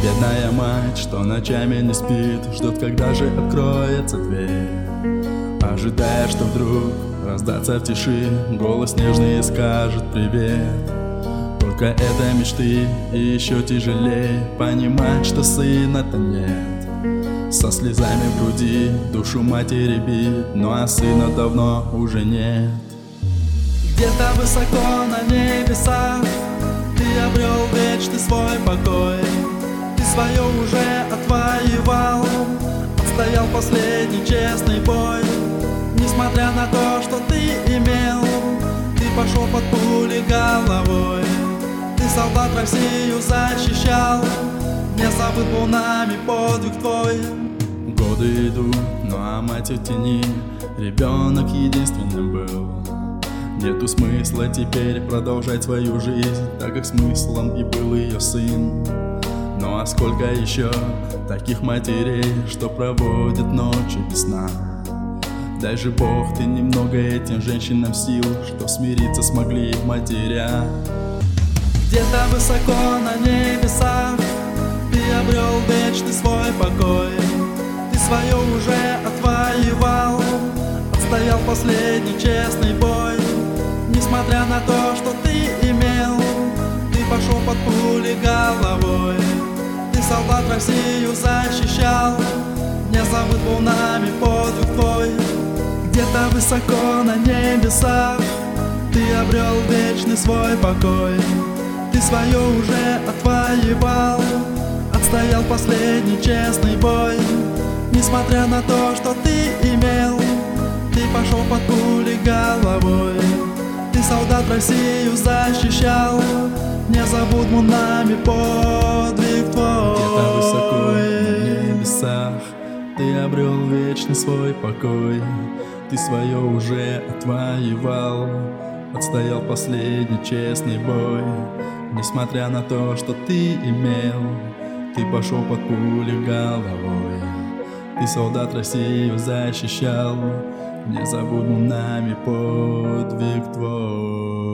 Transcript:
Бедная мать, что ночами не спит, ждет, когда же откроется дверь, ожидая, что вдруг раздаться в тиши голос нежный и скажет привет. Только это мечты, и еще тяжелее понимать, что сына-то нет. Со слезами в груди душу матери бит, ну а сына давно уже нет. Где-то высоко на небесах ты обрел вечный свой покой. Ты свое уже отвоевал, отстоял последний честный бой. Несмотря на то, что ты имел, ты пошел под пули головой. Ты, солдат, Россию защищал, не забыт был нами подвиг твой. Годы идут, ну а мать в тени, ребенок единственным был. Нету смысла теперь продолжать свою жизнь, так как смыслом и был ее сын. Ну а сколько еще таких матерей, что проводят ночи без сна? Дай же Бог ты немного этим женщинам сил, что смириться смогли матеря. Где-то высоко на небесах ты обрел вечный свой покой. Ты свое уже отвоевал, отстоял последний честный бой. Несмотря на то, что ты имел, ты пошел под пули головой. Ты, солдат, Россию защищал, не забыт был нами подвиг твой. Где-то высоко на небесах ты обрел вечный свой покой. Ты свое уже отвоевал, отстоял последний честный бой. Несмотря на то, что ты имел, ты пошел под пули головой. Ты, солдат, Россию защищал, не забудь мы нами подвиг твой. Где-то высоко на небесах ты обрел вечный свой покой. Ты свое уже отвоевал, отстоял последний честный бой. Несмотря на то, что ты имел, ты пошел под пули головой. Ты, солдат, Россию защищал, не забудь нами подвиг твой.